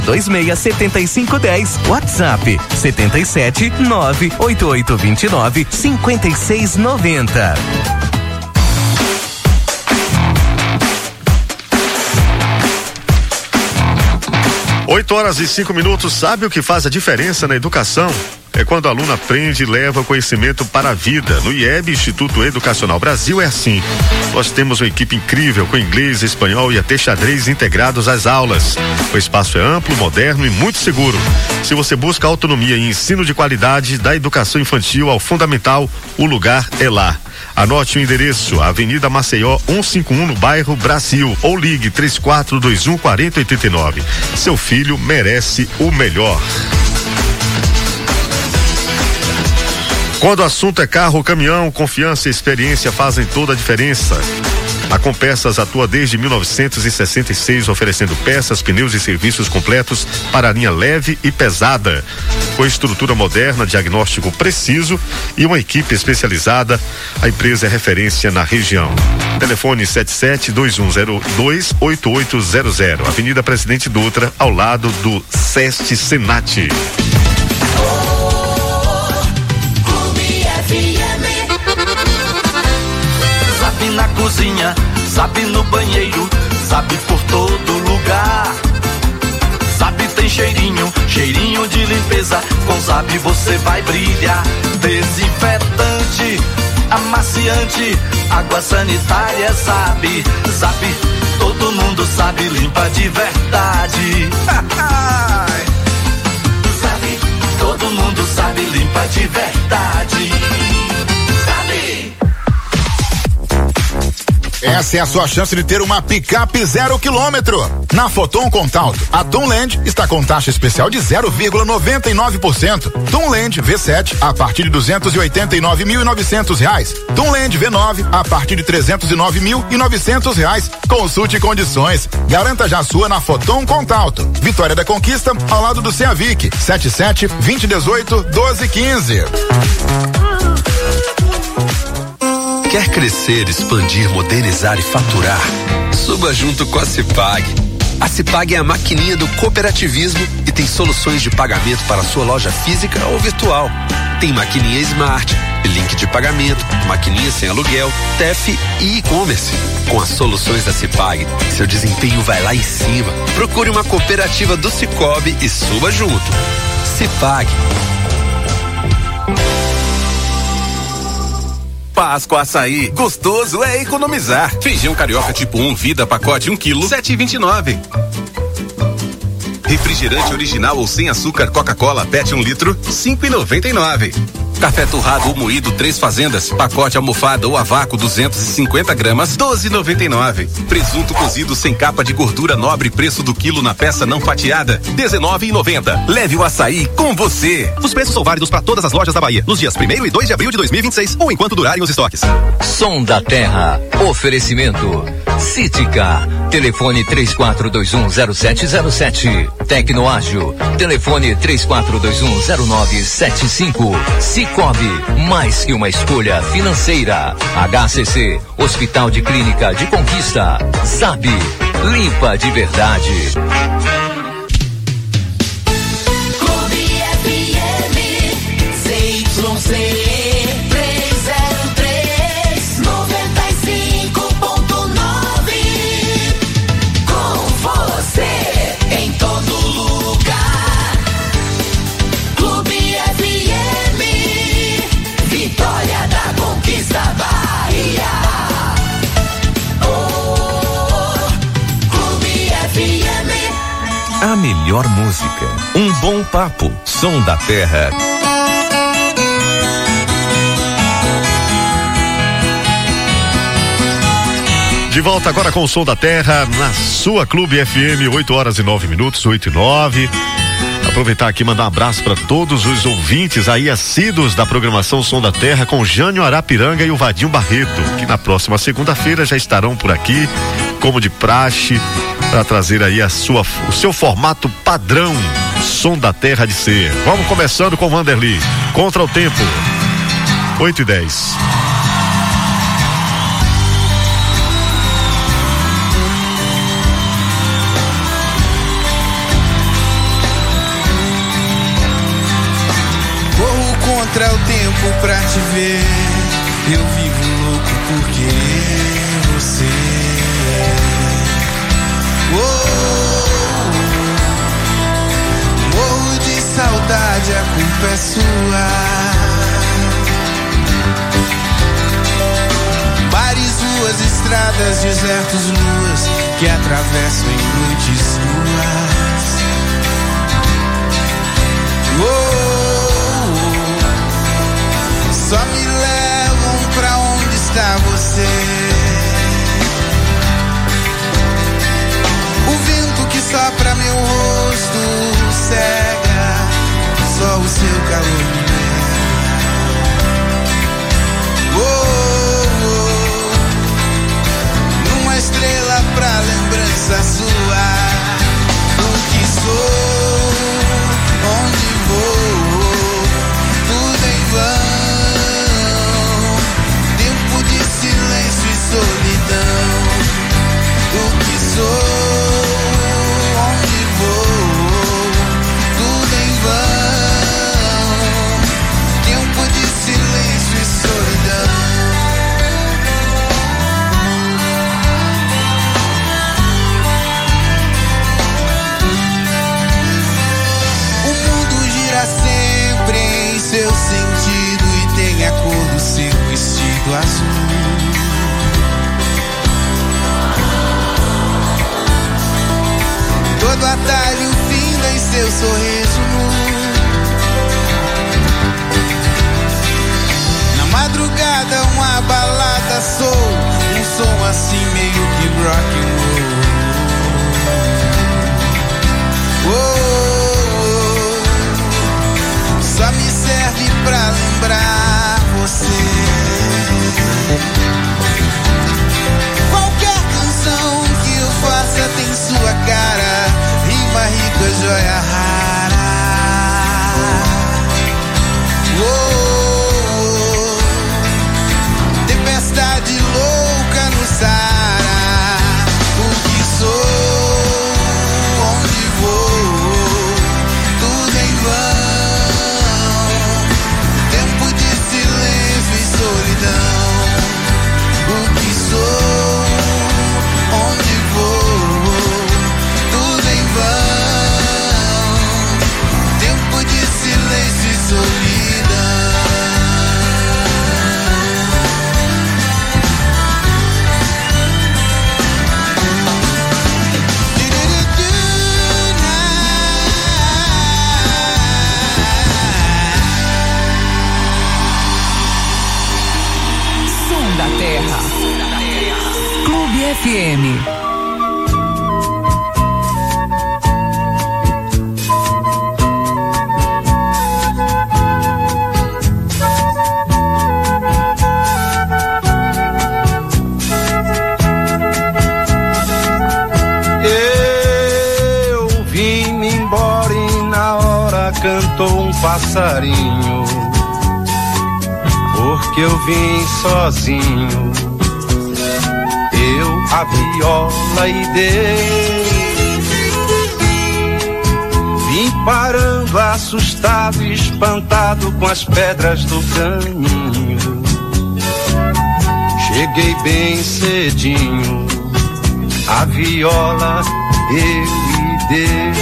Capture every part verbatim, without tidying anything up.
dois seis sete cinco um zero. WhatsApp setenta e sete nove oito oito dois nove cinco seis nove zero. oito horas e cinco minutos. Sabe o que faz a diferença na educação? É quando o aluno aprende e leva conhecimento para a vida. No I E B, Instituto Educacional Brasil, é assim. Nós temos uma equipe incrível com inglês, espanhol e até xadrez integrados às aulas. O espaço é amplo, moderno e muito seguro. Se você busca autonomia e ensino de qualidade, da educação infantil ao fundamental, o lugar é lá. Anote o endereço, Avenida Maceió cento e cinquenta e um, no bairro Brasil, ou ligue três quatro dois um quatro zero oito nove. Seu filho merece o melhor. Quando o assunto é carro ou caminhão, confiança e experiência fazem toda a diferença. A Compeças atua desde mil novecentos e sessenta e seis, oferecendo peças, pneus e serviços completos para a linha leve e pesada. Com estrutura moderna, diagnóstico preciso e uma equipe especializada, a empresa é referência na região. Telefone sete sete dois um zero dois oito oito zero zero, Avenida Presidente Dutra, ao lado do SEST Senat. Sabe na cozinha, sabe no banheiro, sabe por todo lugar. Sabe tem cheirinho, cheirinho de limpeza, com Zap você vai brilhar. Desinfetante, amaciante, água sanitária, sabe. Zap, todo mundo sabe, limpa de verdade. Sabe, todo mundo sabe, limpa de verdade. Essa é a sua chance de ter uma picape zero quilômetro. Na Foton Contalto, a Tunland está com taxa especial de zero vírgula noventa e nove por cento. Tunland V sete a partir de duzentos e oitenta e nove mil e novecentos reais. Tunland V nove a partir de trezentos e nove mil e novecentos reais. Consulte condições. Garanta já a sua na Foton Contalto. Vitória da Conquista, ao lado do Ceavic. sete sete, vinte, dezoito, doze, quinze. Quer crescer, expandir, modernizar e faturar? Suba junto com a Cipag. A Cipag é a maquininha do cooperativismo e tem soluções de pagamento para a sua loja física ou virtual. Tem maquininha Smart, link de pagamento, maquininha sem aluguel, T E F e e-commerce. Com as soluções da Cipag, seu desempenho vai lá em cima. Procure uma cooperativa do Cicobi e suba junto. Cipag. Páscoa Açaí, gostoso é economizar. Feijão carioca tipo um, vida, pacote um quilo, sete e vinte e nove. Refrigerante original ou sem açúcar Coca-Cola Pet um litro, cinco e noventa e nove. Café torrado ou moído três fazendas, pacote almofada ou a vácuo duzentos e cinquenta gramas, doze e noventa e nove. Presunto cozido sem capa de gordura nobre, preço do quilo na peça não fatiada, dezenove e noventa. Leve o açaí com você. Os preços são válidos para todas as lojas da Bahia, nos dias primeiro e dois de abril de dois mil e vinte e seis ou enquanto durarem os estoques. Som da Terra, oferecimento Cítica, telefone três quatro dois um zero sete zero sete. Tecnoágil, telefone três quatro dois um zero nove sete cinco. Cicobi, mais que uma escolha financeira. H C C, Hospital de Clínica de Conquista. Zap, limpa de verdade. Clube F M, C Y C. A melhor música, um bom papo, Som da Terra. De volta agora com o Som da Terra, na sua Clube F M, oito horas e nove minutos, oito e nove. Aproveitar aqui e mandar um abraço para todos os ouvintes aí assíduos da programação Som da Terra com Jânio Arapiranga e o Vadinho Barreto, que na próxima segunda-feira já estarão por aqui, como de praxe, para trazer aí a sua, o seu formato padrão, Som da Terra de ser. Vamos começando com o Vanderly, Contra o Tempo, oito e dez. contra o tempo pra te ver. Eu vivo louco porque você é. Oh, morro de saudade, a culpa é sua. Bares, ruas, estradas, desertos, luas que atravessam em noites suas. Oh, só me levam pra onde está você. O vento que sopra meu rosto cega, só o seu calor me leva. Oh, oh, numa estrela pra lembrança sua. O que sou, onde vou, tudo em vão. Tempo de silêncio e solidão. O que sou, onde vou, tudo em vão. Tempo de silêncio e solidão. O mundo gira sempre em seu sentido e tem a cor do seu vestido azul. Todo atalho finda em seu sorriso nu. Na madrugada uma balada soul, um som assim meio que rock and roll. Oh, oh, só me serve pra lembrar você. Qualquer canção que eu faça tem sua cara, rima rica, joia rara. Oh, oh, tempestade louca no Saara. O que sou, onde vou, tudo em vão. Tempo de silêncio e solidão. O que sou, onde vou, tudo em vão. Tempo de silêncio e solidão. Som da Terra. Clube F M. Eu vim-me embora e na hora cantou um passarinho, porque eu vim sozinho. Eu a viola e dei, vim parando assustado e espantado com as pedras do caminho. Cheguei bem cedinho, a viola eu lhe dei,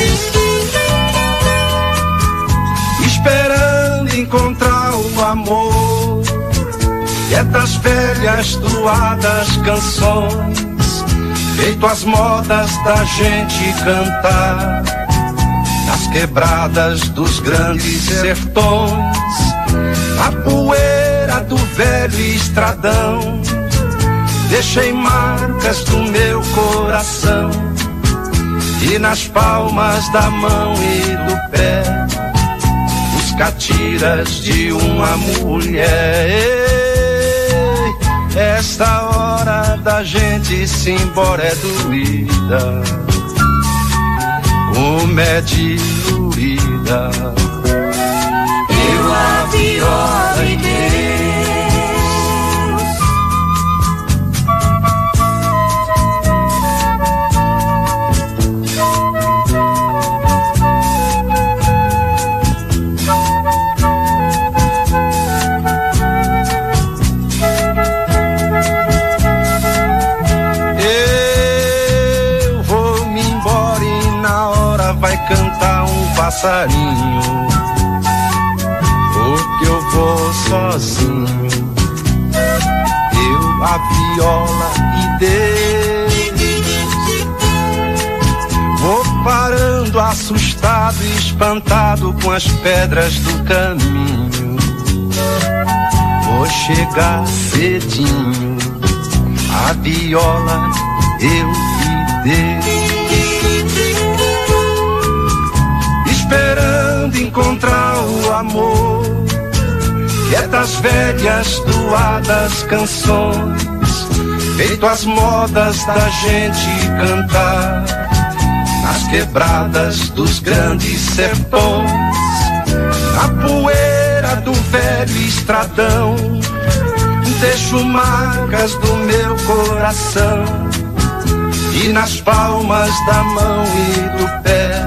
esperando encontrar o amor, que é das velhas doadas canções, feito as modas da gente cantar, nas quebradas dos grandes sertões, a poeira do velho estradão. Deixei marcas no meu coração e nas palmas da mão e do pé, os catiras de uma mulher. Esta hora da gente se embora é doída, como é diluída. Eu a viola e Deus, viola vai cantar um passarinho, porque eu vou sozinho, eu, a viola e Deus. Vou parando assustado e espantado com as pedras do caminho, vou chegar cedinho, a viola eu e Deus. Esperando encontrar o amor, que é das velhas doadas canções, feito as modas da gente cantar, nas quebradas dos grandes sertões, na poeira do velho estradão, deixo marcas do meu coração, e nas palmas da mão e do pé,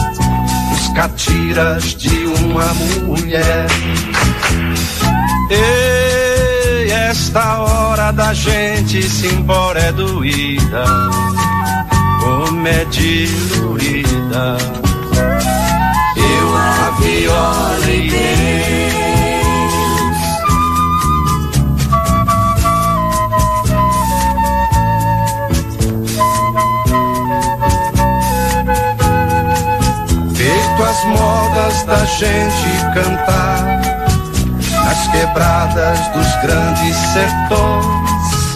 catiras de uma mulher. Ei, esta hora da gente se embora é doída, como é dilurida. Eu, a viola e Deus. As modas da gente cantar, nas quebradas dos grandes sertões.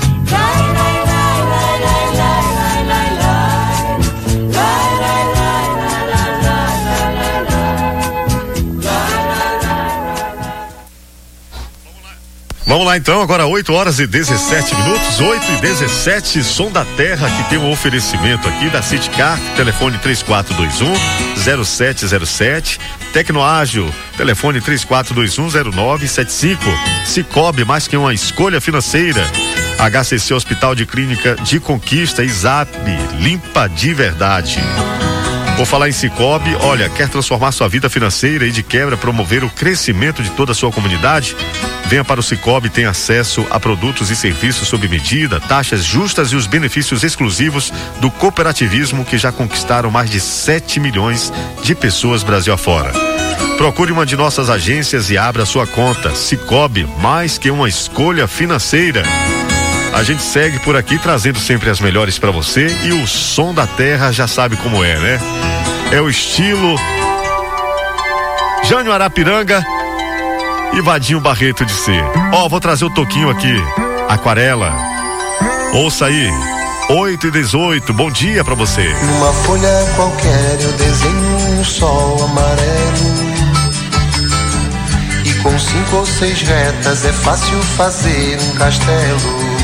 Vamos lá então, agora oito horas e dezessete minutos, oito e dezessete, Som da Terra, que tem um oferecimento aqui da Citicar, telefone três quatro dois um zero sete zero sete, Tecnoágil, telefone três quatro dois um zero nove sete cinco, Cicobi, mais que uma escolha financeira, H C C Hospital de Clínica de Conquista, Isap, limpa de verdade. Vou falar em Cicobi, olha, quer transformar sua vida financeira e de quebra promover o crescimento de toda a sua comunidade? Venha para o Cicobi, tem acesso a produtos e serviços sob medida, taxas justas e os benefícios exclusivos do cooperativismo que já conquistaram mais de sete milhões de pessoas Brasil afora. Procure uma de nossas agências e abra sua conta. Cicobi, mais que uma escolha financeira. A gente segue por aqui trazendo sempre as melhores para você, e o Som da Terra já sabe como é, né? É o estilo Jânio Arapiranga e Vadinho Barreto de ser. Ó, oh, vou trazer o toquinho aqui, Aquarela. Ouça aí, oito e dezoito, bom dia pra você. Numa folha qualquer eu desenho um sol amarelo, e com cinco ou seis retas é fácil fazer um castelo.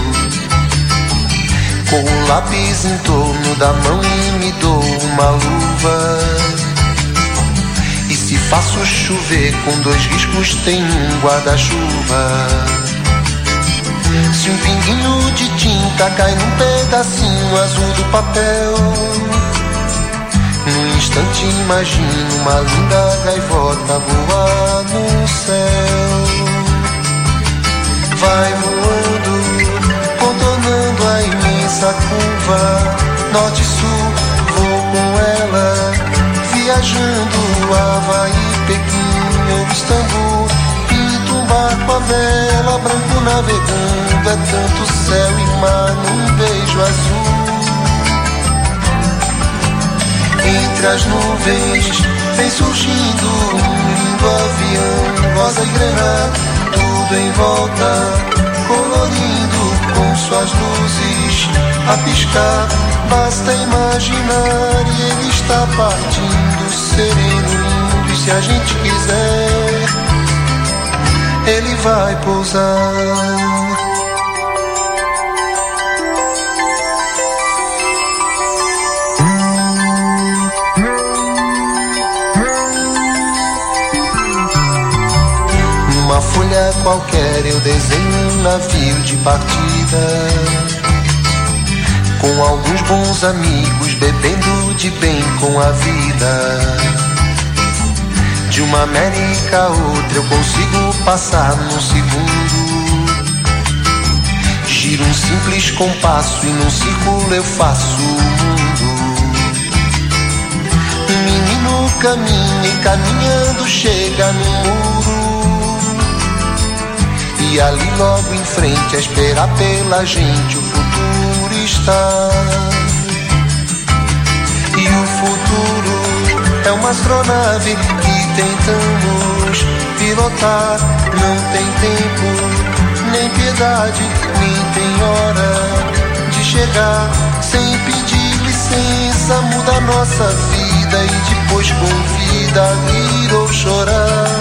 Com o lápis em torno da mão e me dou uma luva, e se faço chover com dois riscos tem um guarda-chuva. Se um pinguinho de tinta cai num pedacinho azul do papel, num instante imagino uma linda gaivota voar no céu. Vai voando, contornando a imensa curva, norte e sul, vou com ela, viajando Havaí, Pequim ou Istambul. Pinto um barco a vela, branco navegando, é tanto céu e mar num beijo azul. Entre as nuvens vem surgindo um lindo avião, rosa e grená, tudo em volta, colorindo com suas luzes a piscar. Basta imaginar e ele está partindo, sereno, lindo, e se a gente quiser, ele vai pousar. Numa folha qualquer eu desenho um navio de partida, com alguns bons amigos, bebendo de bem com a vida. De uma América a outra eu consigo passar num segundo. Giro um simples compasso e num círculo eu faço o mundo. caminha e caminhando chega no muro. E ali logo em frente a esperar pela gente o futuro está. E o futuro é uma astronave que tentamos pilotar. Não tem tempo, nem piedade, nem tem hora de chegar. Sem pedir licença muda nossa vida e depois convida a rir ou chorar.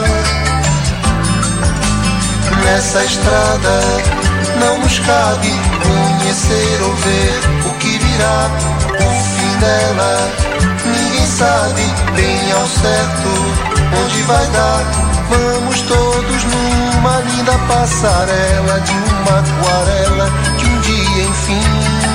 Nessa estrada não nos cabe conhecer ou ver o que virá, o fim dela. Ninguém sabe bem ao certo onde vai dar. Vamos todos numa linda passarela de uma aquarela que um dia enfim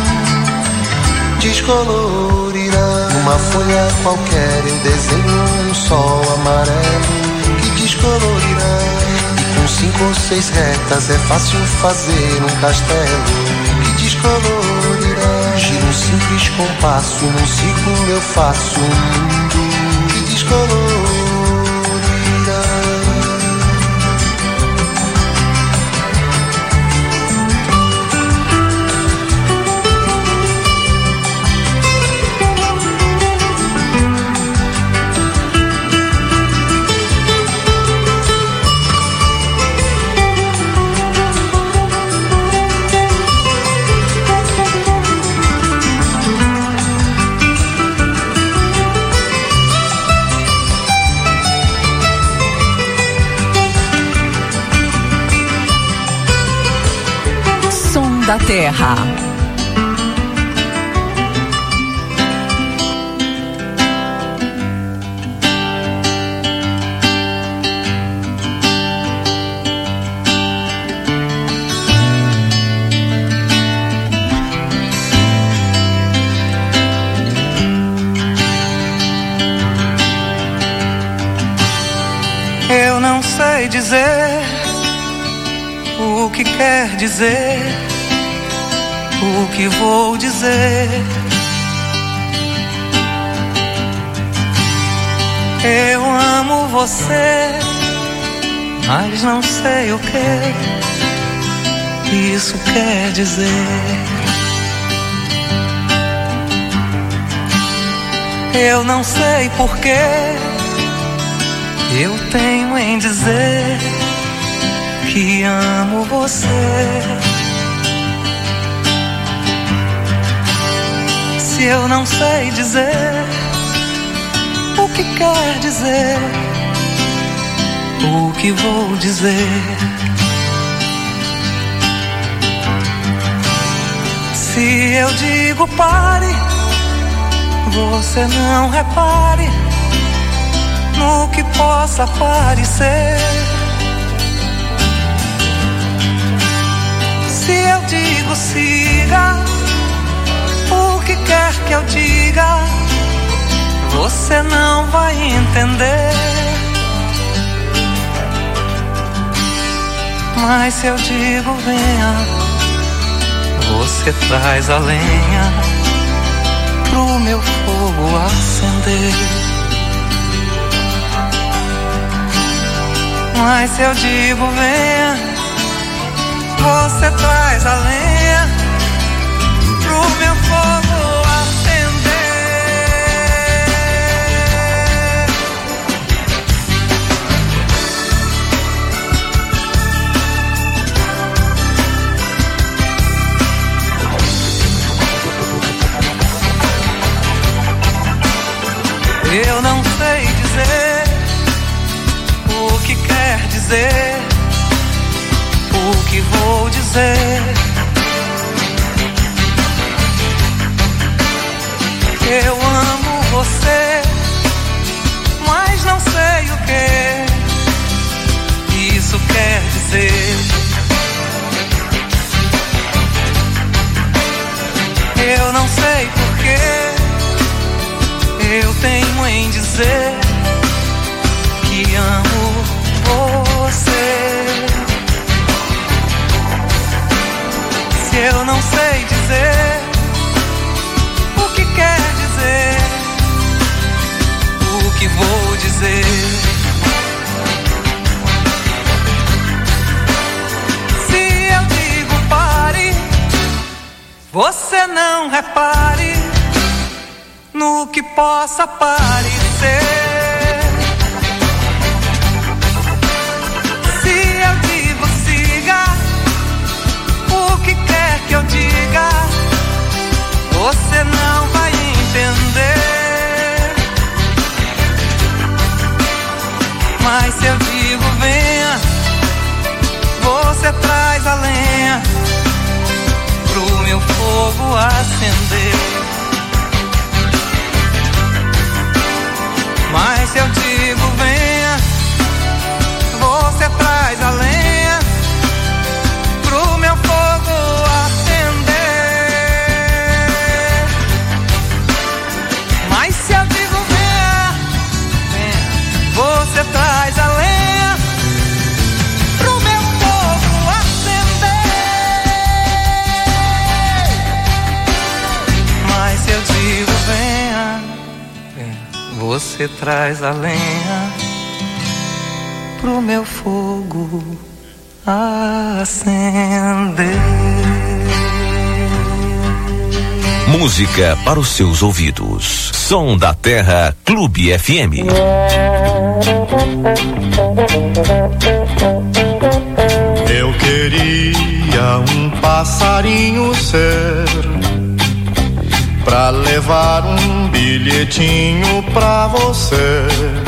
descolorirá. Numa folha qualquer eu desenho um sol amarelo que descolorirá. E com cinco ou seis retas é fácil fazer um castelo que descolorirá. Giro um simples compasso, num círculo eu faço um mundo que descolorirá. Da Terra. Eu não sei dizer o que quer dizer, o que vou dizer. Eu amo você, mas não sei o que isso quer dizer. Eu não sei porquê eu tenho em dizer que amo você. Se eu não sei dizer o que quer dizer, o que vou dizer. Se eu digo pare, você não repare no que possa parecer. Se eu digo siga, o que quer que eu diga, você não vai entender. Mas se eu digo venha, você traz a lenha pro meu fogo acender. Mas se eu digo venha, você traz a lenha pro meu fogo acender. Eu não sei dizer o que quer dizer, o que vou dizer. Eu amo você, mas não sei o que isso quer dizer. Eu não sei porquê eu tenho em dizer que amo você. Se eu não sei dizer o que quer dizer, o que vou não repare no que possa parecer. Se eu digo siga, o que quer que eu diga, você não vai entender. Mas se eu digo venha, você traz a lenha pro meu fogo acender. Mas se eu digo venha, você traz a lenha pro meu fogo acender. Mas se eu digo venha, venha, você traz a lenha pro meu fogo acender. Mas se eu digo venha, venha, você traz a lenha pro meu fogo acender. Música para os seus ouvidos. Som da Terra, Clube F M. Eu queria um passarinho ser, pra levar um bilhetinho pra você,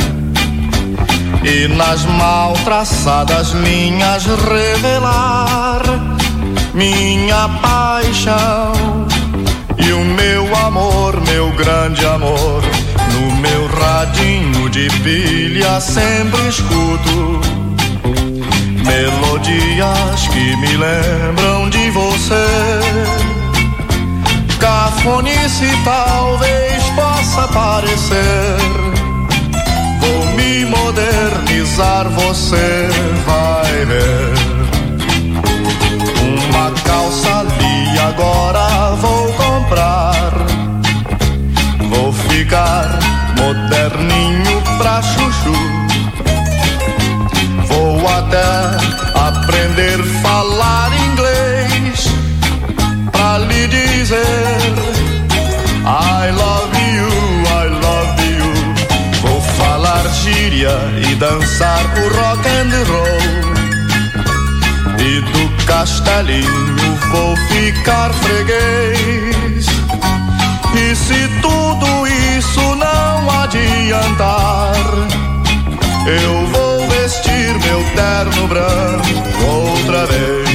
e nas mal traçadas linhas revelar minha paixão e o meu amor, meu grande amor. No meu radinho de pilha sempre escuto melodias que me lembram de você. Cafonice talvez possa parecer, vou me modernizar, você vai ver. Uma calça ali agora vou comprar, vou ficar moderninho pra chuchu. Vou até aprender a falar inglês pra lhe dizer I love you, I love you. Vou falar gíria e dançar o rock and roll, e do castelinho vou ficar freguês. E se tudo isso não adiantar, eu vou vestir meu terno branco outra vez.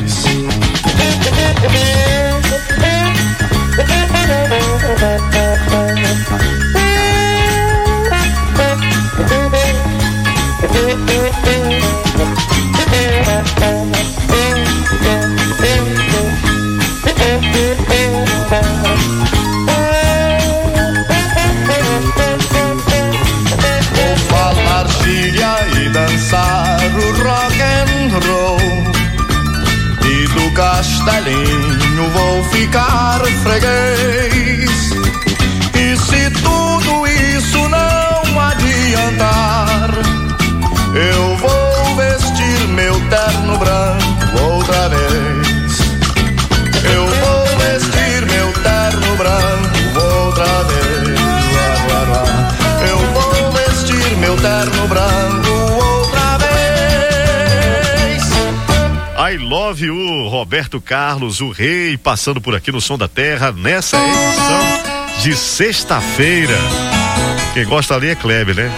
Vou falar gíria e dançar o rock and roll, e do castelinho vou ficar freguês. E se tudo isso não adiantar, eu vou vestir meu terno branco outra vez. Eu vou vestir meu terno branco outra vez. Eu vou vestir meu terno branco outra vez. I love you, Roberto Carlos, o rei, passando por aqui no Som da Terra, nessa edição de sexta-feira. Quem gosta ali é Kleber, né?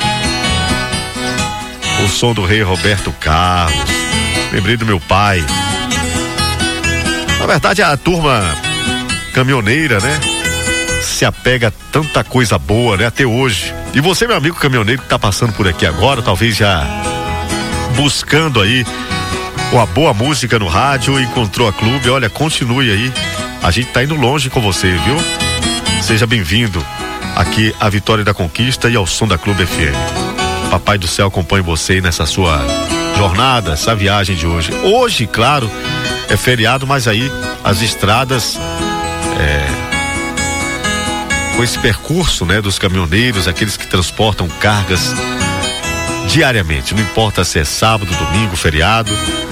O som do rei Roberto Carlos. Lembrei do meu pai. Na verdade, a turma caminhoneira, né? Se apega a tanta coisa boa, né? Até hoje. E você, meu amigo caminhoneiro que tá passando por aqui agora, talvez já buscando aí uma boa música no rádio, encontrou a Clube, olha, continue aí. A gente tá indo longe com você, viu? Seja bem-vindo aqui à Vitória da Conquista e ao som da Clube F M. Papai do Céu acompanhe você nessa sua jornada, essa viagem de hoje. Hoje, claro, é feriado, mas aí as estradas é, com esse percurso, né, dos caminhoneiros, aqueles que transportam cargas diariamente, não importa se é sábado, domingo, feriado,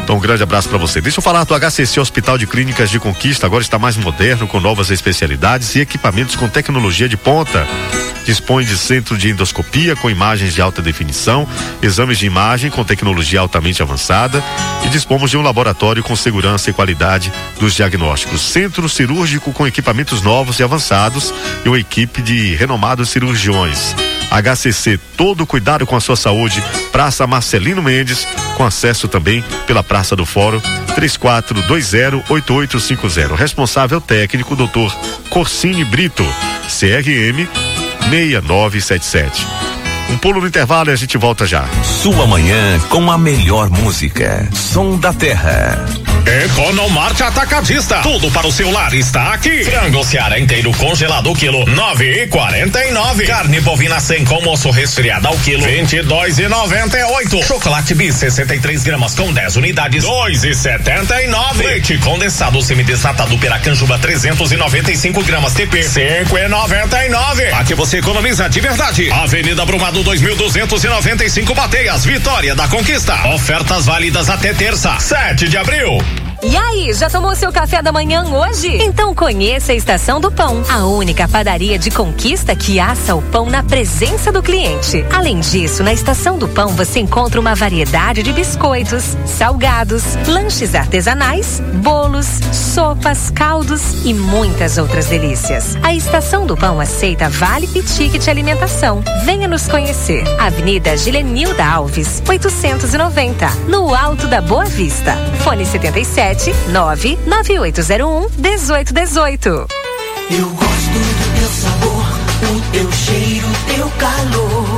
Então, um grande abraço para você. Deixa eu falar do H C C Hospital de Clínicas de Conquista, agora está mais moderno, com novas especialidades e equipamentos com tecnologia de ponta. Dispõe de centro de endoscopia com imagens de alta definição, exames de imagem com tecnologia altamente avançada e dispomos de um laboratório com segurança e qualidade dos diagnósticos. Centro cirúrgico com equipamentos novos e avançados e uma equipe de renomados cirurgiões. H C C, todo cuidado com a sua saúde. Praça Marcelino Mendes, com acesso também pela Praça do Fórum, três quatro dois zero oito oito cinco zero. Responsável técnico, doutor Corsini Brito, C R M seis nove sete sete. Um pulo no intervalo e a gente volta já. Sua manhã com a melhor música. Som da Terra. Economarte Atacadista. Tudo para o seu lar está aqui. Frango Seara inteiro congelado o quilo nove e quarenta e nove. Carne bovina sem com osso resfriada ao quilo vinte e dois e noventa e oito. Chocolate Bis sessenta e três gramas com dez unidades dois e setenta e nove. Leite condensado semidesnatado Piracanjuba trezentos e noventa e cinco gramas T P cinco e noventa e nove. Aqui você economiza de verdade. Avenida Brumado dois mil duzentos e noventa e cinco Bateias, Vitória da Conquista. Ofertas válidas até terça, sete de abril. E aí, já tomou seu café da manhã hoje? Então conheça a Estação do Pão, a única padaria de Conquista que assa o pão na presença do cliente. Além disso, na Estação do Pão você encontra uma variedade de biscoitos, salgados, lanches artesanais, bolos, sopas, caldos e muitas outras delícias. A Estação do Pão aceita vale e ticket alimentação. Venha nos conhecer. Avenida Gilenilda Alves, oitocentos e noventa, no Alto da Boa Vista. Fone setenta e sete nove nove oito zero um dezoito dezoito. Eu gosto do teu sabor, o teu cheiro, o teu calor.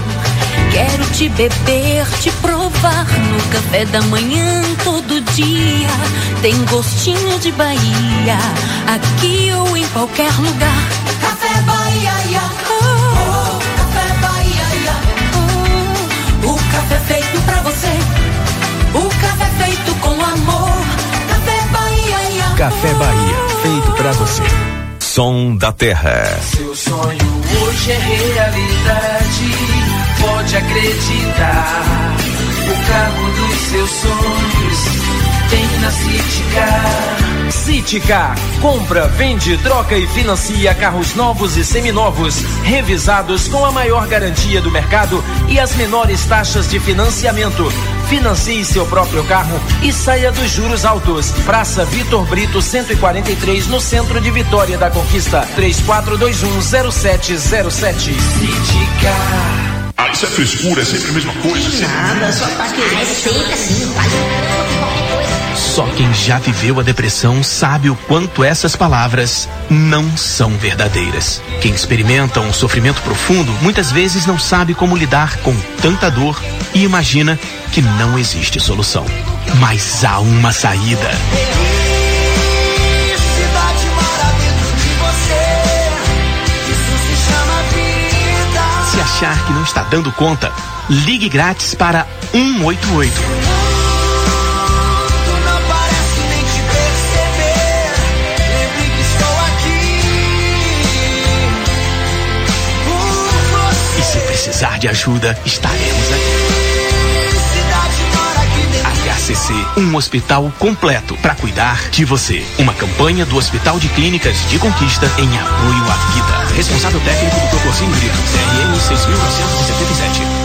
Quero te beber, te provar no café da manhã todo dia. Tem gostinho de Bahia, aqui ou em qualquer lugar. Café Bahia, oh, café Bahia, oh, o café feito pra você, o café feito com amor. Café Bahia, feito pra você. Som da Terra. Seu sonho hoje é realidade, pode acreditar. O carro dos seus sonhos tem na Citicar. Citicar, compra, vende, troca e financia carros novos e seminovos, revisados com a maior garantia do mercado e as menores taxas de financiamento. Financie seu próprio carro e saia dos juros altos. Praça Vitor Brito cento e quarenta e três, no centro de Vitória da Conquista. três quatro dois um zero sete zero sete. Citicar. Ah, isso é frescura, é sempre a mesma coisa. Sempre nada, só tá querendo. É sempre assim, faz qualquer coisa. Só quem já viveu a depressão sabe o quanto essas palavras não são verdadeiras. Quem experimenta um sofrimento profundo muitas vezes não sabe como lidar com tanta dor e imagina que não existe solução. Mas há uma saída. Se achar que não está dando conta, ligue grátis para um oito oito. E se precisar de ajuda, estaremos aqui. H C C, um hospital completo para cuidar de você. Uma campanha do Hospital de Clínicas de Conquista em apoio à vida. Responsável técnico do Corsini Brito, C R M seis mil novecentos e setenta e sete.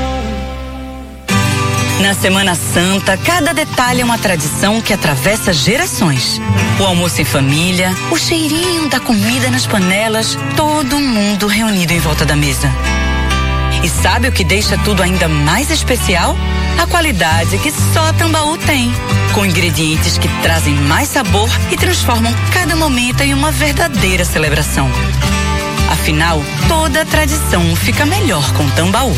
Na Semana Santa, cada detalhe é uma tradição que atravessa gerações. O almoço em família, o cheirinho da comida nas panelas, todo mundo reunido em volta da mesa. E sabe o que deixa tudo ainda mais especial? A qualidade que só Tambaú tem. Com ingredientes que trazem mais sabor e transformam cada momento em uma verdadeira celebração. Afinal, toda tradição fica melhor com Tambaú.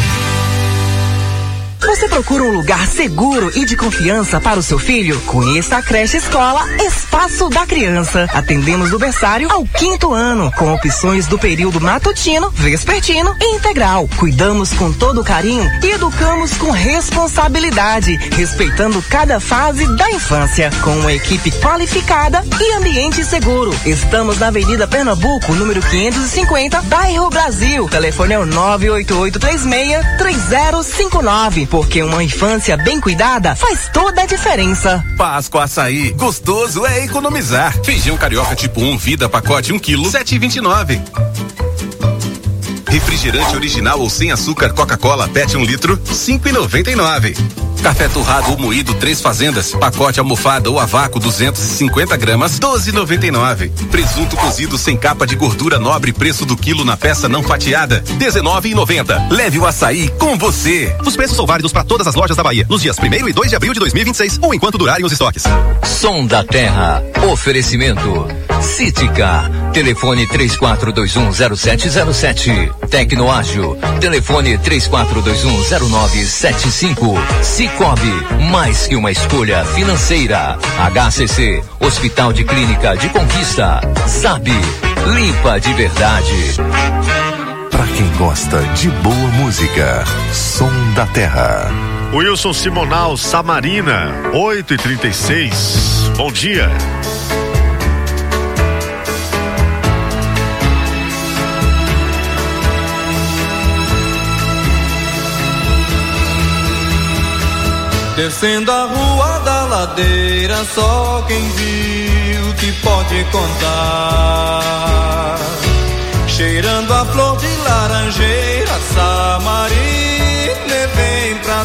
Você procura um lugar seguro e de confiança para o seu filho? Conheça a creche escola Espaço da Criança. Atendemos do berçário ao quinto ano, com opções do período matutino, vespertino e integral. Cuidamos com todo carinho e educamos com responsabilidade, respeitando cada fase da infância, com uma equipe qualificada e ambiente seguro. Estamos na Avenida Pernambuco, número quinhentos e cinquenta, bairro Brasil. Telefone é o nove oito oito três seis três zero cinco nove. porque uma infância bem cuidada faz toda a diferença. Páscoa Açaí, gostoso é economizar. Feijão carioca tipo um, vida pacote um quilo, sete e vinte e nove. Refrigerante original ou sem açúcar Coca-Cola Pet um litro, cinco e noventa e nove. Café torrado ou moído três fazendas, pacote almofada ou a vácuo duzentos e cinquenta gramas, doze e noventa e nove. Presunto cozido sem capa de gordura nobre, preço do quilo na peça não fatiada, dezenove e noventa. Leve o açaí com você. Os preços são válidos para todas as lojas da Bahia, nos dias primeiro e dois de abril de dois mil e vinte e seis, ou enquanto durarem os estoques. Som da Terra, oferecimento Cítica, telefone três quatro dois um zero sete zero sete. Tecnoágil, telefone três quatro dois um zero nove sete cinco. Cicobi, mais que uma escolha financeira. H C C, Hospital de Clínica de Conquista. Zab, limpa de verdade. Pra quem gosta de boa música, Som da Terra. Wilson Simonal, Samarina, oito e trinta e seis. Bom dia. Descendo a rua da ladeira, só quem viu que pode contar. Cheirando a flor de laranjeira, Samarina vem pra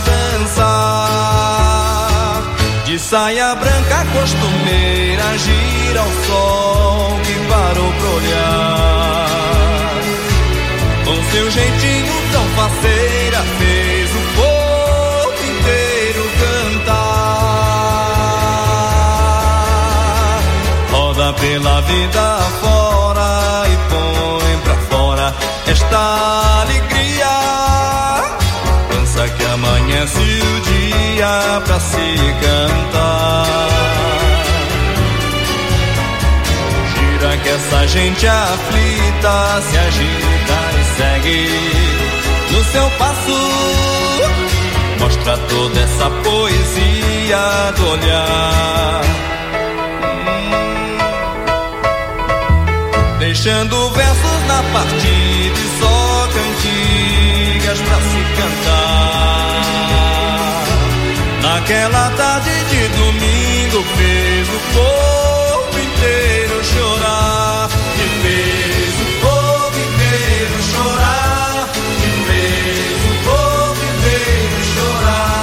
dançar. De saia branca costumeira, gira o sol que parou pra olhar. Com seu jeitinho tão faceira, fez o povo roda pela vida fora e põe pra fora esta alegria. Dança que amanhece o dia pra se cantar. Gira que essa gente aflita se agita e segue no seu passo. Mostra toda essa poesia do olhar. Deixando versos na partida e só cantigas pra se cantar. Naquela tarde de domingo fez o povo inteiro chorar. E fez o povo inteiro chorar. E fez o povo inteiro chorar.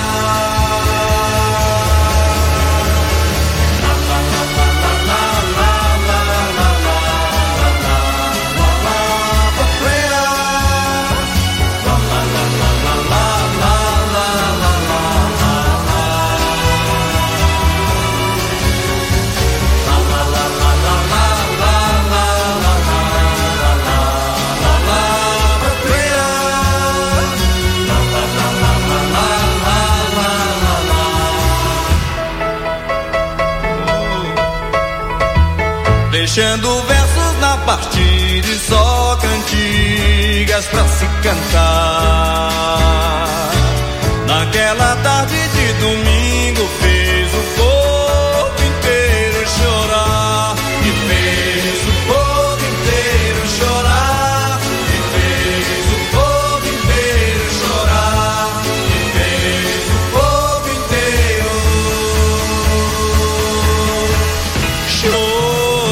Deixando versos na partida e só cantigas pra se cantar. Naquela tarde de domingo fez o povo inteiro chorar. E fez o povo inteiro chorar. E fez o povo inteiro chorar. E fez o povo inteiro chorar.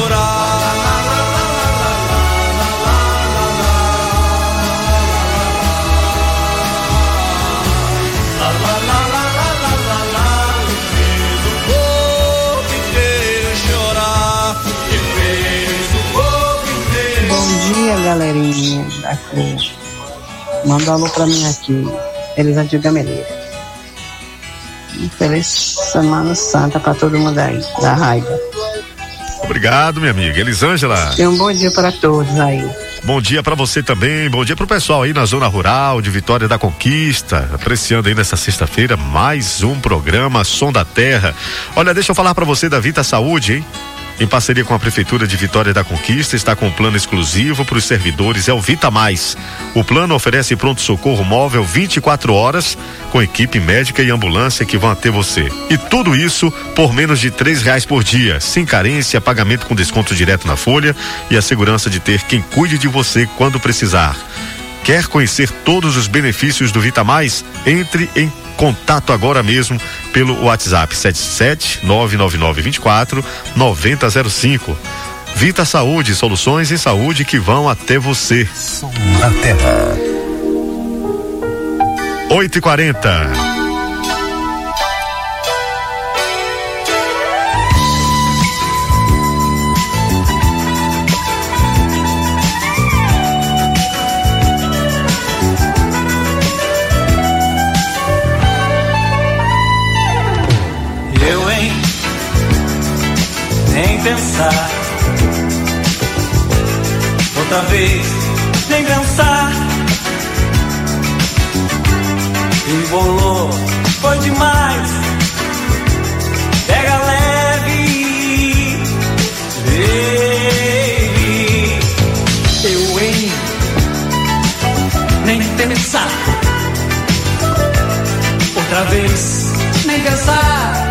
Galerinha da Cruz, manda um alô pra mim aqui, Elisângela Gameleira. Um feliz Semana Santa pra todo mundo aí, da raiva. Obrigado, minha amiga Elisângela. E um bom dia para todos aí. Bom dia para você também, bom dia pro pessoal aí na zona rural de Vitória da Conquista, apreciando aí nessa sexta-feira mais um programa Som da Terra. Olha, deixa eu falar para você da Vita Saúde, hein? Em parceria com a Prefeitura de Vitória da Conquista, está com um plano exclusivo para os servidores, é o Vita Mais. O plano oferece pronto-socorro móvel vinte e quatro horas, com equipe médica e ambulância que vão até você. E tudo isso por menos de três reais por dia, sem carência, pagamento com desconto direto na folha e a segurança de ter quem cuide de você quando precisar. Quer conhecer todos os benefícios do Vita Mais? Entre em contato agora mesmo pelo WhatsApp sete sete nove nove nove dois quatro nove zero zero cinco. Vita Saúde, soluções em saúde que vão até você. Som da Terra. oito e quarenta. Eu, hein? Nem pensar. Outra vez, nem pensar. Embolou, foi demais. Pega leve, baby. Eu, hein? Nem pensar. Outra vez, nem pensar.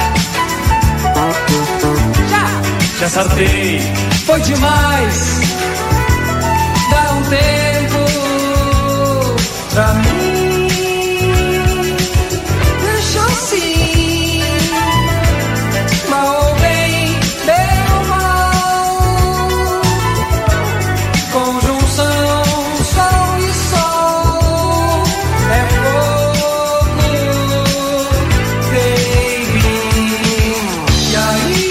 Já, já sartei, foi demais. Dá um tempo pra mim. Deixa assim, mal ou bem, bem ou mal. Conjunção, sol e sol é fogo, baby. E aí,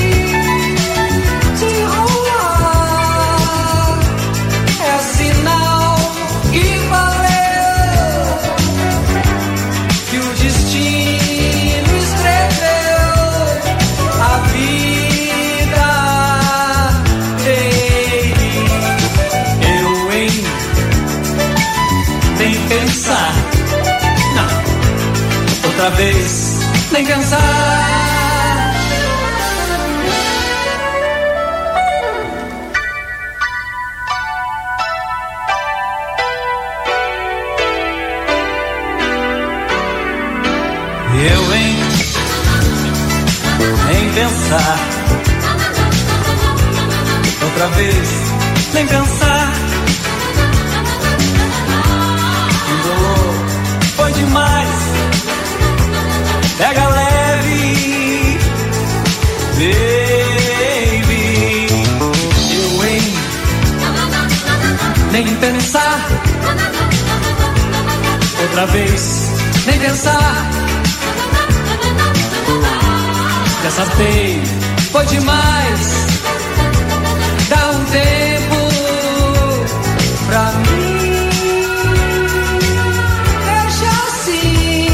se rolar, é sinal que valeu, que o destino escreveu a vida, baby. Eu, hein? Nem pensar. Não. Outra vez, nem pensar. Eu, hein? Nem pensar. Outra vez, nem pensar. Embolou, foi demais. Pega leve, baby. Eu, hein? Nem pensar. Outra vez, nem pensar. Já sartei, foi demais. Dá um tempo pra mim. Deixa assim,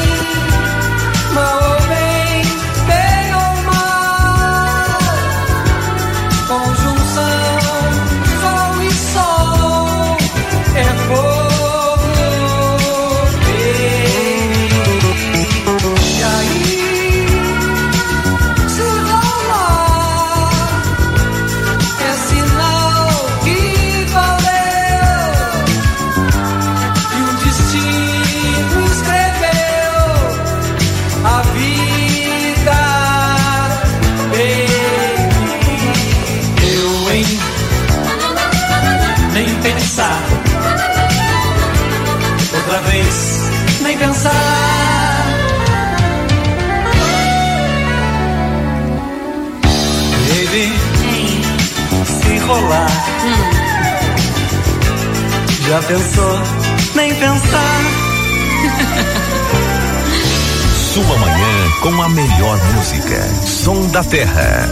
mal ou bem, bem ou mal. Conjunção, sol e sol é fogo, baby. E aí, se rolar, é sinal que valeu, que o destino escreveu a vida, baby. Eu, hein? Nem pensar. Outra vez, nem pensar. Baby, se rolar, já pensou? Nem pensar. Sua manhã com a melhor música. Som da Terra.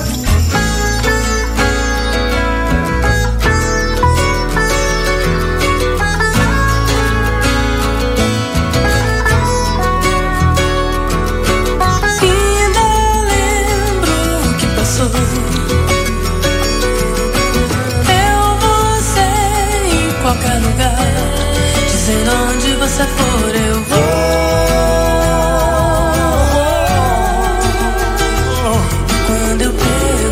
Ainda lembro o que passou. Eu, você, em qualquer lugar. Dizer onde você for, eu vou. Quando eu perguntar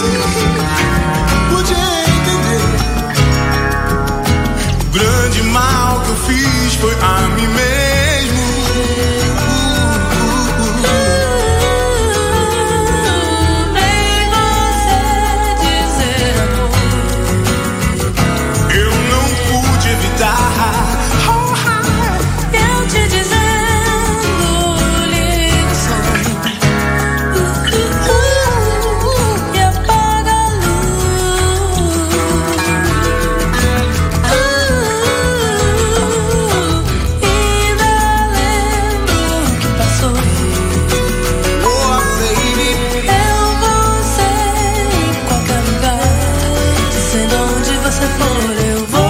pude entender. O grande mal que eu fiz foi a mim mesmo. Nem você dizer amor, Eu não pude evitar. eu te dizendo liga o som e apaga a luz. Ainda lembro o que passou. Oh, baby, Eu vou ser em qualquer lugar, dizendo onde você for, eu vou.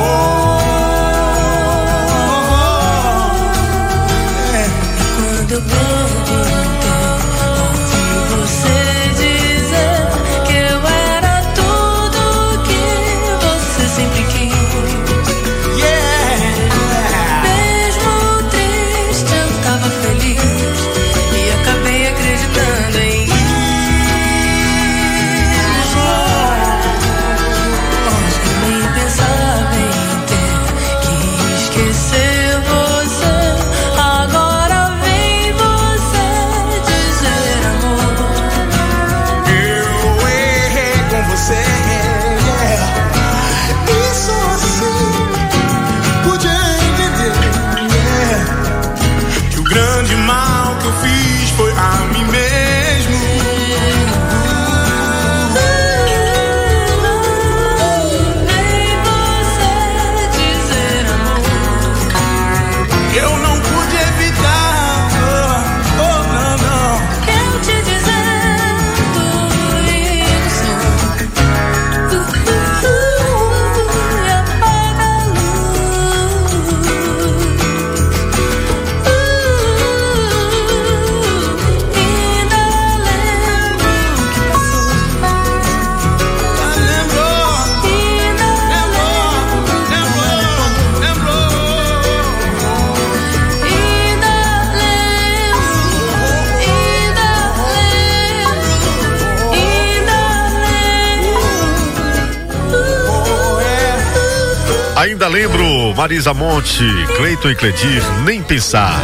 Quando eu perguntei, ouvi você dizer que eu era tudo que você sempre quis. yeah. Mesmo triste, eu tava feliz e acabei acreditando em eu nem pensava em ter que esquecer você. Agora vem você dizer amor. Eu errei com você, yeah. E só assim pude entender, yeah, que o grande mal que eu fiz foi a mim mesmo. Nem você dizer amor, Eu não pude evitar. Oh, oh, não, não. eu te dizendo liga o som e apaga a luz. Ainda lembro o que passou. Lembrou, Ainda lembrou, lembrou, lembrou. Ainda lembro, ainda lembro, ainda lembro. Ainda lembro, Marisa Monte, Cleiton e Cledir, Nem Pensar.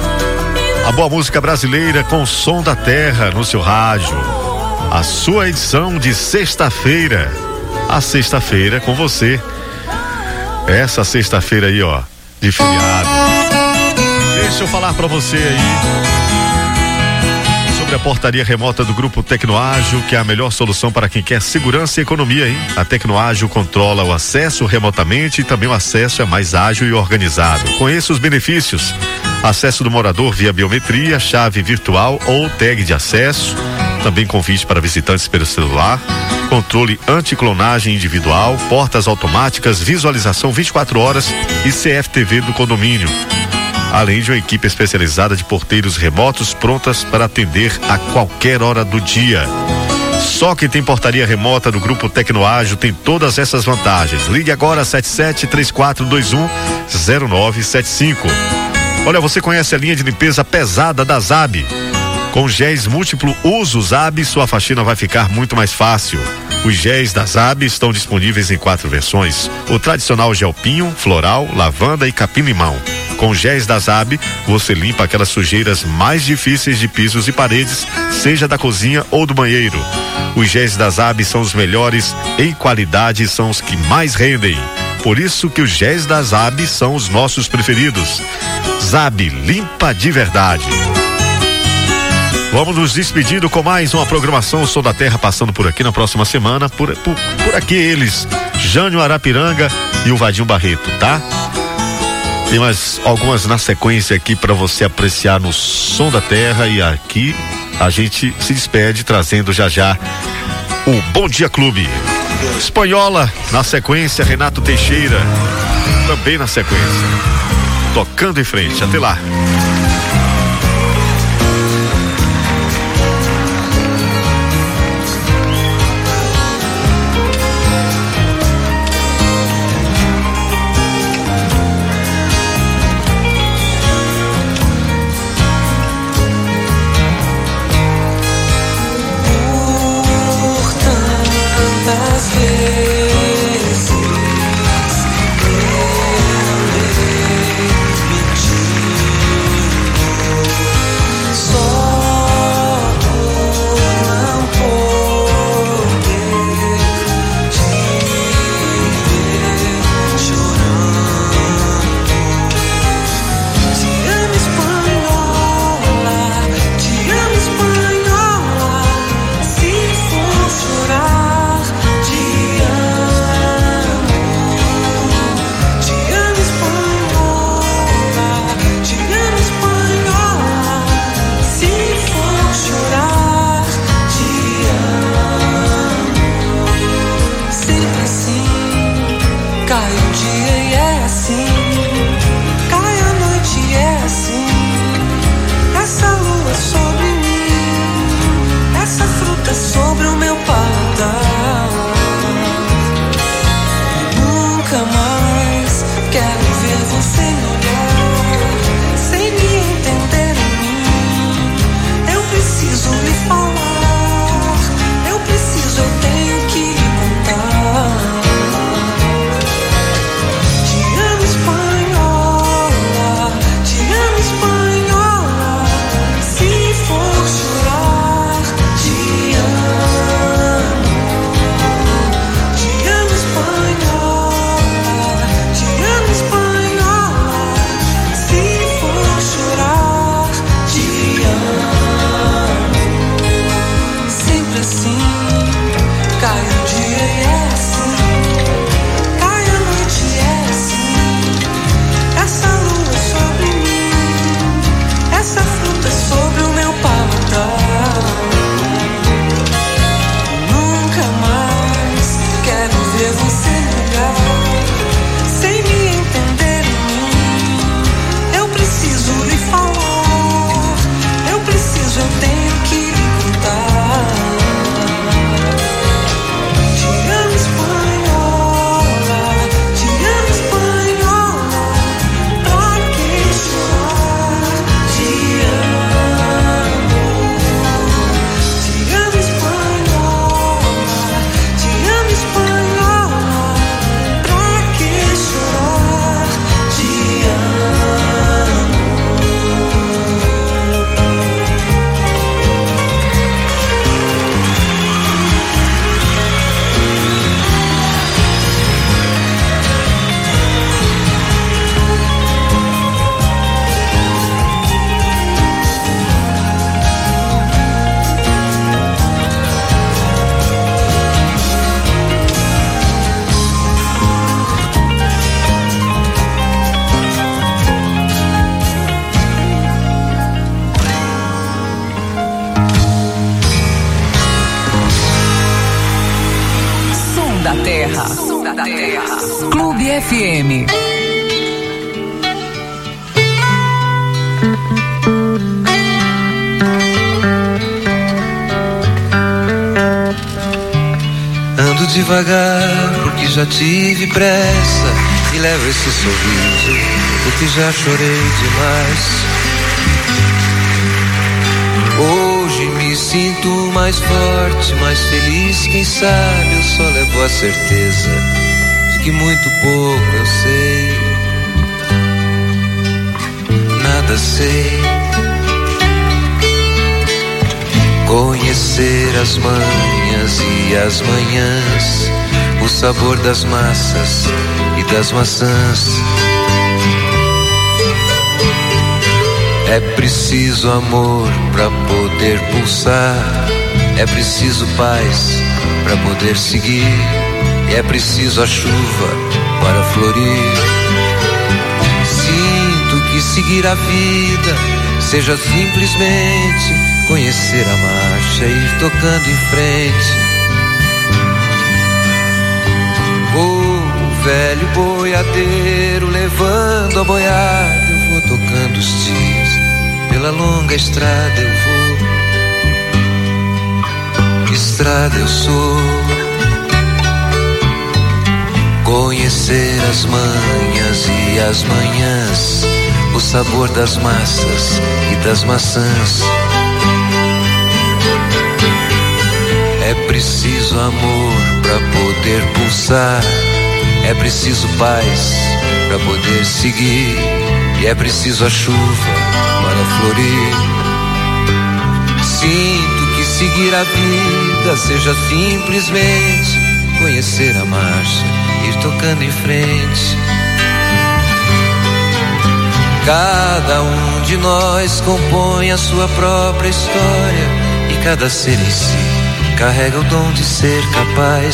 A boa música brasileira com o som da terra no seu rádio. A sua edição de sexta-feira. A sexta-feira com você. Essa sexta-feira aí, ó, de feriado. Deixa eu falar pra você aí sobre a portaria remota do Grupo Tecnoágil, que é a melhor solução para quem quer segurança e economia, hein? A Tecnoágil controla o acesso remotamente e também o acesso é mais ágil e organizado. Conheça os benefícios: acesso do morador via biometria, chave virtual ou tag de acesso, também convite para visitantes pelo celular, controle anticlonagem individual, portas automáticas, visualização vinte e quatro horas e C F T V do condomínio, além de uma equipe especializada de porteiros remotos prontas para atender a qualquer hora do dia. Só quem tem portaria remota do Grupo Tecnoágil tem todas essas vantagens. Ligue agora sete sete três quatro dois um zero nove sete cinco. Olha, você conhece a linha de limpeza pesada da Zab? Com géis múltiplo uso Zab, sua faxina vai ficar muito mais fácil. Os géis da Zab estão disponíveis em quatro versões: o tradicional gel pinho, floral, lavanda e capim-limão. Com géis da Zab, você limpa aquelas sujeiras mais difíceis de pisos e paredes, seja da cozinha ou do banheiro. Os géis da Zab são os melhores em qualidade e são os que mais rendem. Por isso que os géis da Zab são os nossos preferidos. Zab, limpa de verdade. Vamos nos despedindo com mais uma programação Som da Terra passando por aqui na próxima semana. Por, por, por aqui eles, Jânio Arapiranga e o Vadinho Barreto, tá? Tem mais algumas na sequência aqui para você apreciar no Som da Terra, e aqui a gente se despede trazendo já já o Bom Dia Clube. Espanhola na sequência, Renato Teixeira também na sequência. Tocando em frente, até lá. Portanto Som da Terra. Som da Terra. Clube F M. Ando devagar porque já tive pressa e levo esse sorriso porque já chorei demais. Hoje me sinto mais forte, mais feliz, quem sabe eu só levo a certeza de que muito pouco eu sei. Nada sei. Conhecer as manhas e as manhãs, o sabor das massas e das maçãs. É preciso amor pra poder pulsar, é preciso paz pra poder seguir, e é preciso a chuva para florir. Sinto que seguir a vida seja simplesmente conhecer a marcha e ir tocando em frente. O velho boiadeiro levando a boiada, eu vou tocando os dias, pela longa estrada eu vou, estrada eu sou. Conhecer as manhas e as manhãs, o sabor das massas e das maçãs. É preciso amor pra poder pulsar, é preciso paz pra poder seguir, e é preciso a chuva para florir. Sinto que seguir a vida seja simplesmente conhecer a marcha, ir tocando em frente. Cada um de nós compõe a sua própria história, e cada ser em si carrega o dom de ser capaz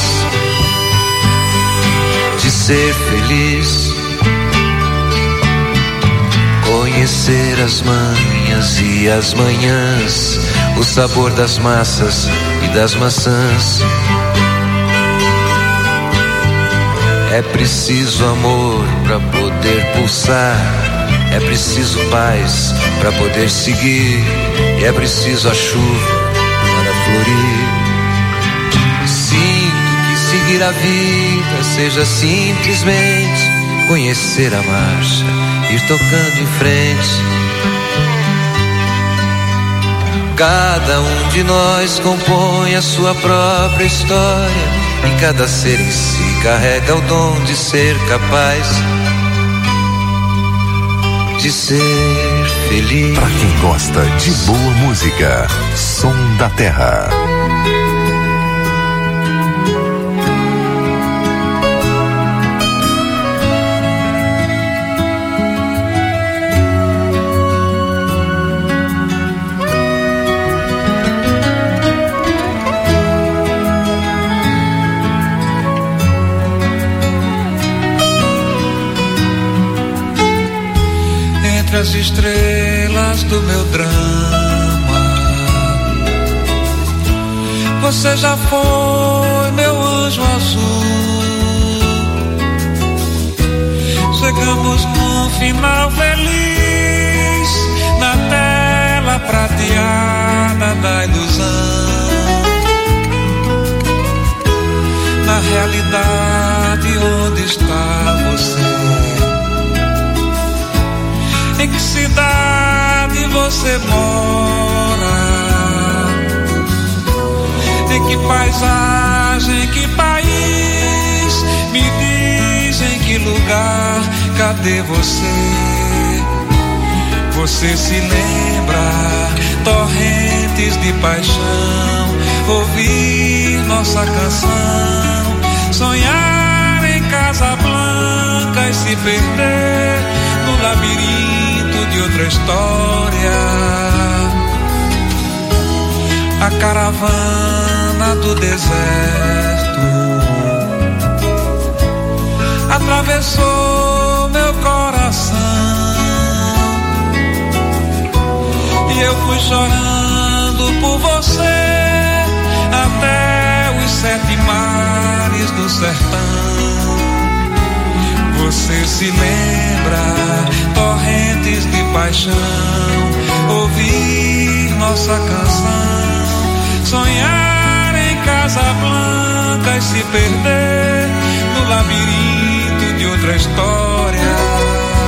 de ser feliz. Conhecer as manhas e as manhãs, o sabor das massas e das maçãs. É preciso amor pra poder pulsar, é preciso paz pra poder seguir, e é preciso a chuva para florir. Seguir a vida seja simplesmente conhecer a marcha, ir tocando em frente. Cada um de nós compõe a sua própria história, e cada ser em si carrega o dom de ser capaz de ser feliz. Pra quem gosta de boa música, Som da Terra. As estrelas do meu drama, você já foi meu anjo azul. Chegamos num final feliz, na tela prateada da ilusão. Na realidade, onde está você? Em que cidade você mora? Em que paisagem, em que país? Me diz em que lugar, cadê você? Você se lembra, torrentes de paixão, ouvir nossa canção, sonhar em Casablanca e se perder no labirinto de outra história. A caravana do deserto atravessou meu coração, e eu fui chorando por você até os sete mares do do sertão. Você se lembra, torrentes de paixão, ouvir nossa canção, sonhar em Casablanca e se perder no labirinto de outra história.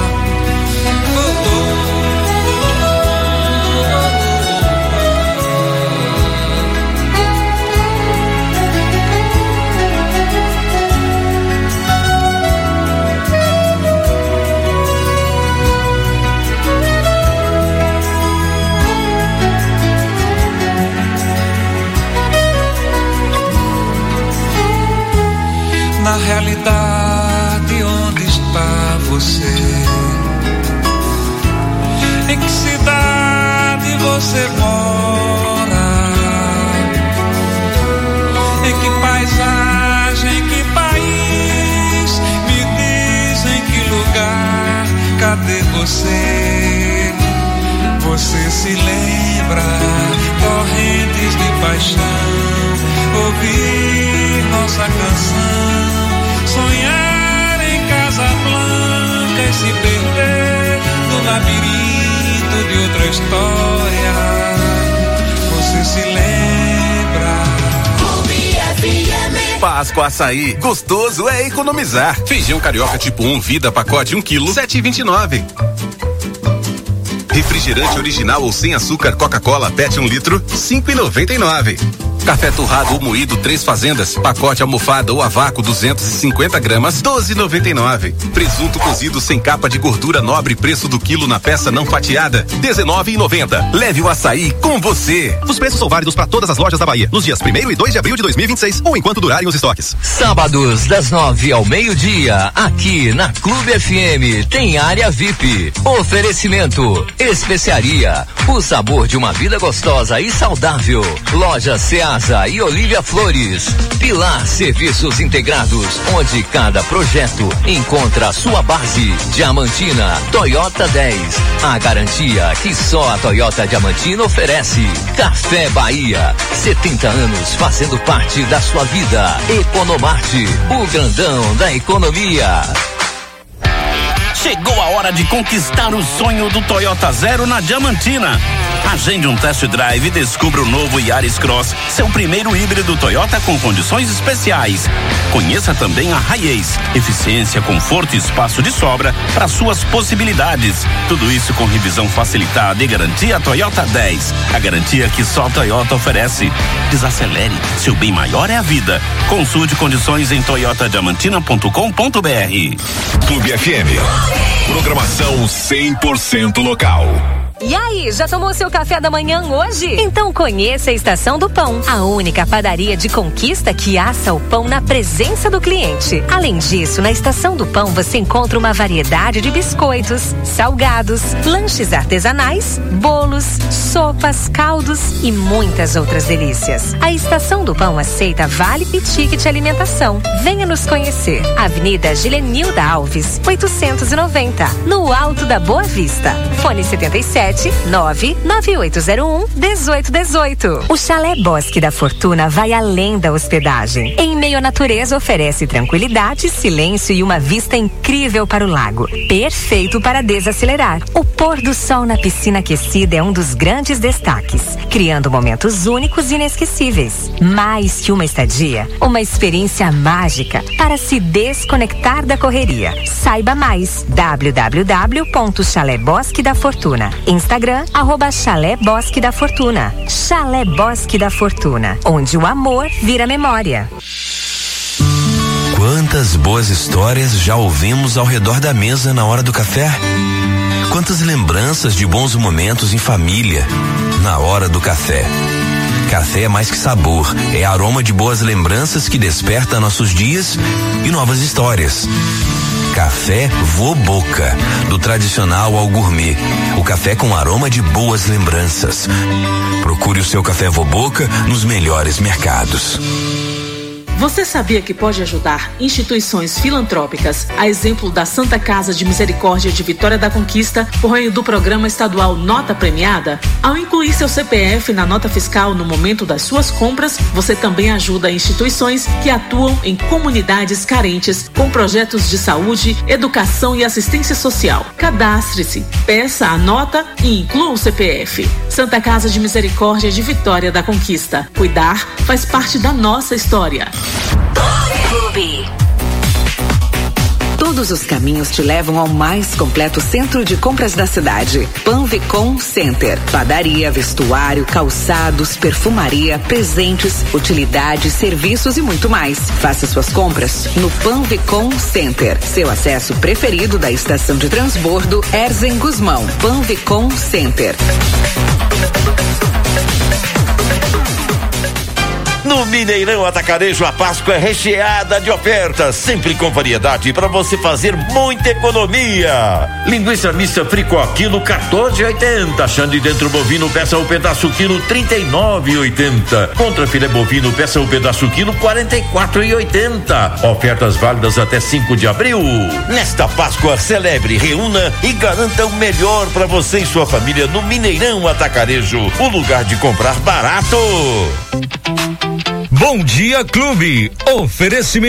Na realidade, onde está você? Em que cidade você mora? Em que paisagem, em que país? Me diz em que lugar, cadê você? Você se lembra, torrentes de paixão, ouvir nossa canção, sonhar em Casablanca e se perder no labirinto de outra história. Você se lembra? Páscoa Açaí. Gostoso é economizar. Feijão carioca tipo um, vida, pacote um quilo, sete e vinte e nove. Refrigerante original ou sem açúcar Coca-Cola Pet um litro, cinco e noventa e nove. Café torrado ou moído três fazendas, pacote almofada ou a vácuo duzentos e cinquenta gramas, doze e noventa e nove. Presunto cozido sem capa de gordura nobre, preço do quilo na peça não fatiada, dezenove e noventa. Leve o açaí com você. Os preços são válidos para todas as lojas da Bahia, nos dias primeiro e dois de abril de dois mil e vinte e seis ou enquanto durarem os estoques. Sábados das nove ao meio-dia, aqui na Clube F M tem área V I P. Oferecimento Especiaria, o sabor de uma vida gostosa e saudável. Loja Ceasa e Olívia Flores. Pilar Serviços Integrados, onde cada projeto encontra a sua base. Diamantina, Toyota dez. A garantia que só a Toyota Diamantina oferece. Café Bahia, setenta anos fazendo parte da sua vida. Economarte, o grandão da economia. Chegou a hora de conquistar o sonho do Toyota Zero na Diamantina. Agende um test drive e descubra o novo Yaris Cross, seu primeiro híbrido Toyota com condições especiais. Conheça também a Hiace, eficiência, conforto e espaço de sobra para suas possibilidades. Tudo isso com revisão facilitada e garantia Toyota dez. A garantia que só a Toyota oferece. Desacelere, seu bem maior é a vida. Consulte condições em toyota diamantina ponto com ponto b r. Clube F M. Programação cem por cento local. E aí, já tomou seu café da manhã hoje? Então conheça a Estação do Pão, a única padaria de Conquista que assa o pão na presença do cliente. Além disso, na Estação do Pão você encontra uma variedade de biscoitos, salgados, lanches artesanais, bolos, sopas, caldos e muitas outras delícias. A Estação do Pão aceita vale e ticket alimentação. Venha nos conhecer. Avenida Gilenilda Alves, oitocentos e noventa, no Alto da Boa Vista. Fone setenta e sete nove nove oito zero um um oito um oito. O Chalé Bosque da Fortuna vai além da hospedagem. Em meio à natureza oferece tranquilidade, silêncio e uma vista incrível para o lago. Perfeito para desacelerar. O pôr do sol na piscina aquecida é um dos grandes destaques, criando momentos únicos e inesquecíveis. Mais que uma estadia, uma experiência mágica para se desconectar da correria. Saiba mais. w w w ponto chalé bosque da fortuna. Instagram, arroba Chalé Bosque da Fortuna. Chalé Bosque da Fortuna, onde o amor vira memória. Quantas boas histórias já ouvimos ao redor da mesa na hora do café? Quantas lembranças de bons momentos em família na hora do café? Café é mais que sabor, é aroma de boas lembranças que desperta nossos dias e novas histórias. Café Vô Boca, do tradicional ao gourmet. O café com aroma de boas lembranças. Procure o seu Café Vô Boca nos melhores mercados. Você sabia que pode ajudar instituições filantrópicas, a exemplo da Santa Casa de Misericórdia de Vitória da Conquista, por meio do programa estadual Nota Premiada? Ao incluir seu C P F na nota fiscal no momento das suas compras, você também ajuda instituições que atuam em comunidades carentes com projetos de saúde, educação e assistência social. Cadastre-se, peça a nota e inclua o C P F. Santa Casa de Misericórdia de Vitória da Conquista. Cuidar faz parte da nossa história. Clube. Todos os caminhos te levam ao mais completo centro de compras da cidade. Panvicom Center. Padaria, vestuário, calçados, perfumaria, presentes, utilidades, serviços e muito mais. Faça suas compras no Panvicom Center. Seu acesso preferido da estação de transbordo Erzen Guzmão. Panvicom Center. No Mineirão Atacarejo, a Páscoa é recheada de ofertas, sempre com variedade para você fazer muita economia. Linguiça mista fricó quilo quatorze e oitenta. Xande dentro bovino peça o pedaço quilo trinta e nove e oitenta. Contra filé bovino peça o pedaço quilo quarenta e quatro e oitenta. Ofertas válidas até cinco de abril. Nesta Páscoa, celebre, reúna e garanta o melhor para você e sua família no Mineirão Atacarejo, o lugar de comprar barato. Bom Dia Clube. Oferecimento